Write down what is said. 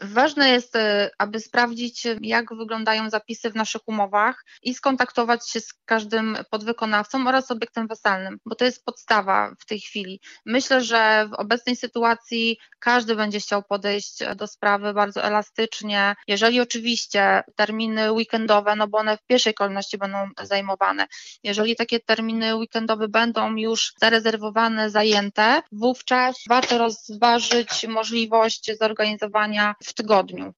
Ważne jest, aby sprawdzić, jak wyglądają zapisy w naszych umowach i skontaktować się z każdym podwykonawcą oraz obiektem weselnym, bo to jest podstawa w tej chwili. Myślę, że w obecnej sytuacji każdy będzie chciał podejść do sprawy bardzo elastycznie, jeżeli oczywiście terminy weekendowe, no bo one w pierwszej kolejności będą zajmowane. Jeżeli takie terminy weekendowe będą już zarezerwowane, zajęte, wówczas warto rozważyć możliwość zorganizowania w tygodniu.